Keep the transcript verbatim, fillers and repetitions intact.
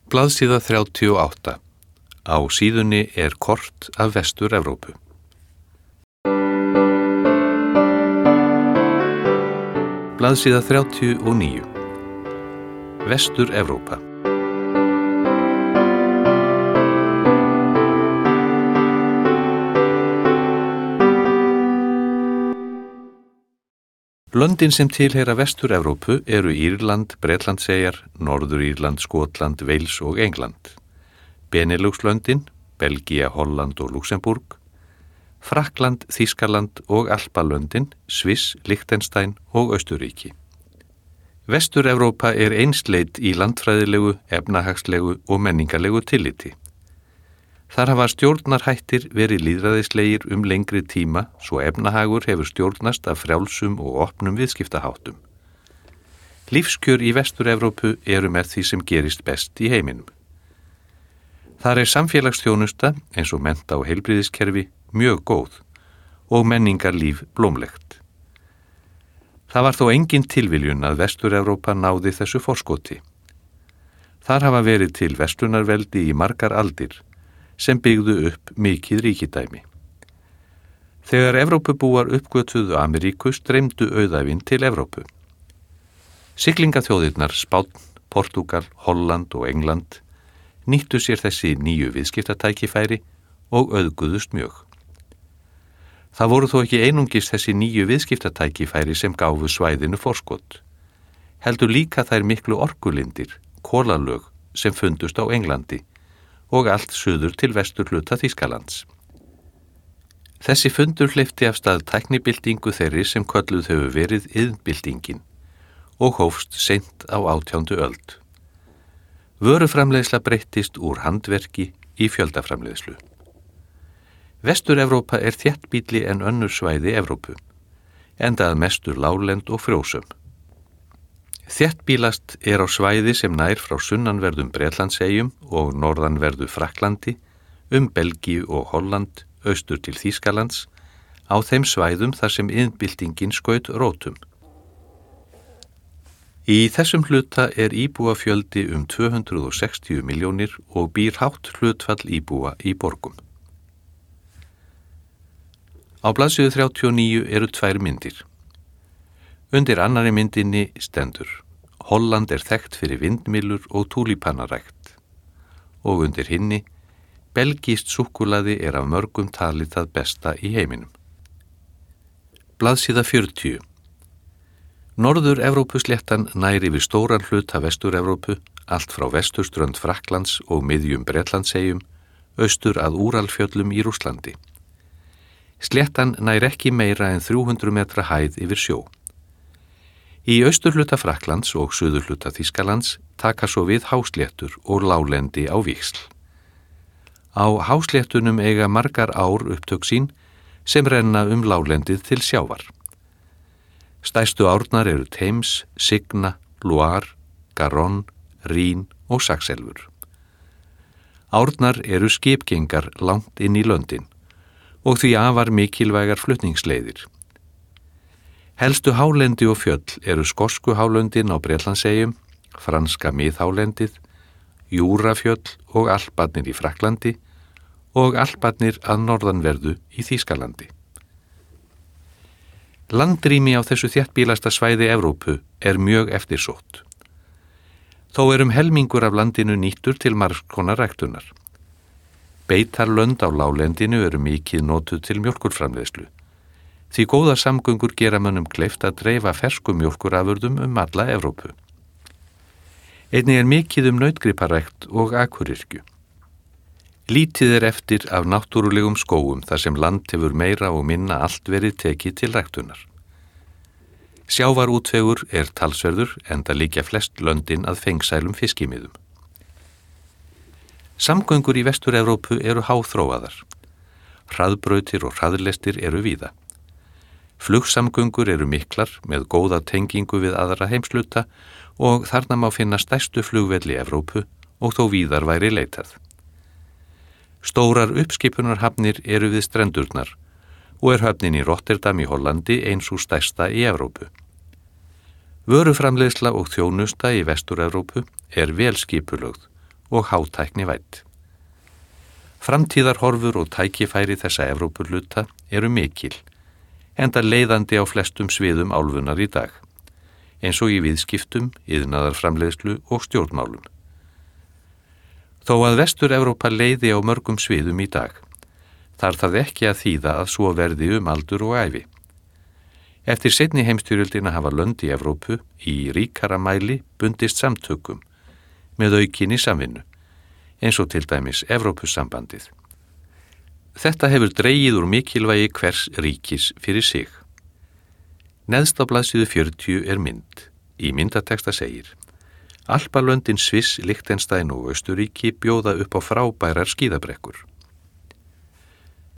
Blaðsíða þrjátíu og átta. Á síðunni er kort af Vestur-Evrópu. Blaðsíða þrjátíu og níu. Vestur-Evrópa. Löndin sem tilheyra Vestur-Evrópu eru Írland, Bretlandseyjar, Norður-Írland, Skotland, Wales og England. Benelux-löndin, Belgía, Holland og Luxemburg, Frakkland, Þýskaland og Alpalöndin, Sviss, Liechtenstein og Austurríki. Vestur-Evrópa er einsleit í landfræðilegu, efnahagslegu og menningarlegu tilliti. Þar hafa stjórnarhættir verið lýðræðislegir um lengri tíma svo efnahagur hefur stjórnast af frjálsum og opnum viðskiptaháttum. Lífskjör í Vestur-Evrópu eru með því sem gerist best í heiminum. Þar er samfélagsþjónusta eins og mennta- og heilbrigðiskerfi mjög góð og menningarlíf blómlegt. Það var þó engin tilviljun að Vestur-Evrópa náði þessu forskoti. Þar hafa verið til verslunarveldi í margar aldir sem byggðu upp mikið ríkidæmi. Þegar Evrópubúar uppgötvuðu Ameríku streymdu auðæfin til Evrópu. Siglingaþjóðirnar Spánn, Portúgal, Holland og England nýttu sér þessi nýju viðskiptatækifæri og auðguðust mjög. Það voru þó ekki einungis þessi nýju viðskiptatækifæri sem gáfu svæðinu forskot. Heldur líka þær miklu orkulindir, kolalög sem fundust á Englandi og allt suður til vesturhluta Þýskalands. Þessi fundur hleypti af stað tæknibyltingu þeirri sem kölluð hefur verið iðnbyltingin og hófst seint á átjándu öld. Vöruframleiðsla breyttist úr handverki í fjöldaframleiðslu. Vestur-Evrópa er þéttbýlli en önnur svæði Evrópu, enda að mestur láglend og frjósöm. Þéttbýlast er á svæði sem nær frá sunnanverðum Bretlandseyjum og norðanverðu Frakklandi, um Belgíu og Holland, austur til Þýskalands, á þeim svæðum þar sem iðnbyltingin skaut rótum. Í þessum hluta er íbúafjöldi um tvö hundruð sextíu milljónir og býr hátt hlutfall íbúa í borgum. Á blaðsíðu þrjátíu og níu eru tvær myndir. Undir annari myndinni stendur: Holland er þekkt fyrir vindmyllur og túlípanarækt. Og undir hinni: Belgískt súkkulaði er af mörgum talið það besta í heiminum. Blaðsíða fjörutíu. Norður-Evrópusléttan nær yfir stóran hluta Vestur-Evrópu, allt frá vesturströnd Frakklands og miðjum Bretlandseyjum, austur að Úralfjöllum í Rússlandi. Sléttan nær ekki meira en þrjú hundruð metra hæð yfir sjó. Í austurhluta Frakklands og suðurhluta Þýskalands taka svo við hásléttur og láglendi á víxl. Á hásléttunum eiga margar ár upptök sín sem renna um láglendið til sjávar. Stærstu árnar eru Thames, Signa, Loire, Garonne, Rín og Saxelfur. Árnar eru skipgengar langt inn í löndin og því afar mikilvægar flutningsleiðir. Helstu hálendi og fjöll eru skosku hálöndin á Bretlandseyjum, franska miðhálendið, Júrafjöll og Alparnir í Frakklandi og Alparnir að norðanverðu í Þýskalandi. Landrými á þessu þéttbýlasta svæði Evrópu er mjög eftirsótt. Þó er um helmingur af landinu nýttur til margs konar ræktunar. Beitarlönd á láglendinu eru mikið notuð til mjólkurframleiðslu. Því góðar samgöngur gera mönnum kleift að dreifa ferskum mjólkurafurðum um alla Evrópu. Einnig er mikið um nautgriparækt og akurirkju. Lítið er eftir af náttúrulegum skógum þar sem land hefur meira og minna allt verið tekið til ræktunar. Sjávarútvegur er talsverður enda liggja flest löndin að fengsælum fiskimiðum. Samgöngur í Vestur-Evrópu eru háþróaðar. Hraðbrautir og hraðlestir eru víða. Flugsamgöngur eru miklar með góða tengingu við aðra heimsluta og þarna má finna stærstu flugvelli Evrópu og þó víðar væri leitað. Stórar uppskipunarhafnir eru við strendurnar og er höfnin í Rotterdam í Hollandi eins og stærsta í Evrópu. Vöruframleiðsla og þjónusta í Vestur-Evrópu er vel skipulögð og hátækni vædd. Framtíðarhorfur og tækifæri þessa Evrópuhluta eru mikil, enda leiðandi á flestum sviðum álfunnar í dag, eins og í viðskiptum, iðnaðarframleiðslu og stjórnmálum. Þó að Vestur-Evrópa leiði á mörgum sviðum í dag, þarf það ekki að þýða að svo verði um aldur og ævi. Eftir seinni heimstyrjöldina hafa lönd í Evrópu í ríkara mæli bundist samtökum með aukinni samvinnu, eins og til dæmis Evrópusambandið. Þetta hefur dregið úr mikilvægi hvers ríkis fyrir sig. Neðst á blaðsíðu fjörutíu er mynd. Í myndateksta segir: Alpalöndin Sviss, Liechtenstein og Austurríki bjóða upp á frábærar skíðabrekkur.